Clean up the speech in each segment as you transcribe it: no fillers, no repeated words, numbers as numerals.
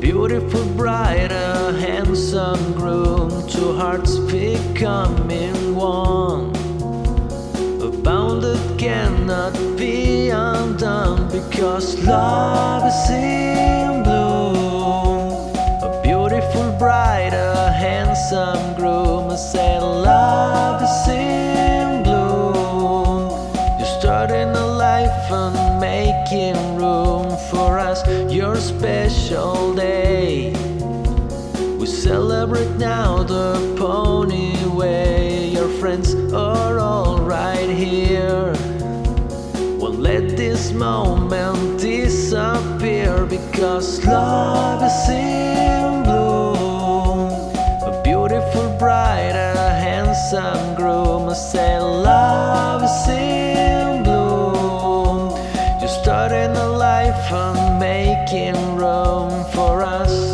beautiful bride, a handsome groom, two hearts becoming one. A bond that cannot be undone, because love is in bloom. A beautiful bride, a handsome groom, I say love is in bloom. You're starting a life and making room for us, your special day. We celebrate now the pony way. Your friends are all right here. Won't let this moment disappear, because love is in bloom. A beautiful bride, a handsome groom, I say love is in bloom. You're starting a life and making room for us.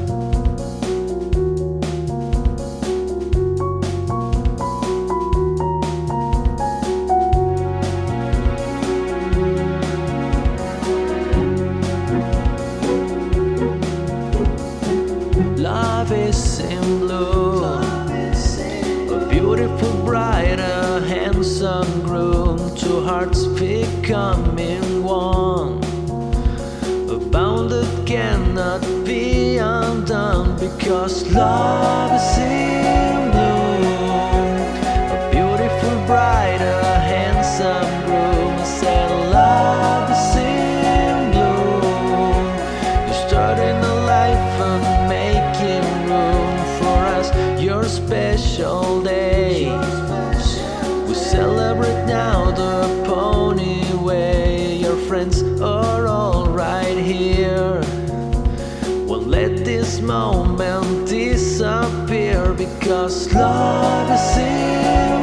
Love is in bloom. A beautiful bride, a handsome groom, two hearts becoming one. A bond that cannot be undone, because love is in bloom. A beautiful bride, a handsome groom, I say love is in bloom. You're starting a life and making room for us, your special day. We celebrate now the pony way. Your friends are all right here. Won't let this moment disappear, because love is in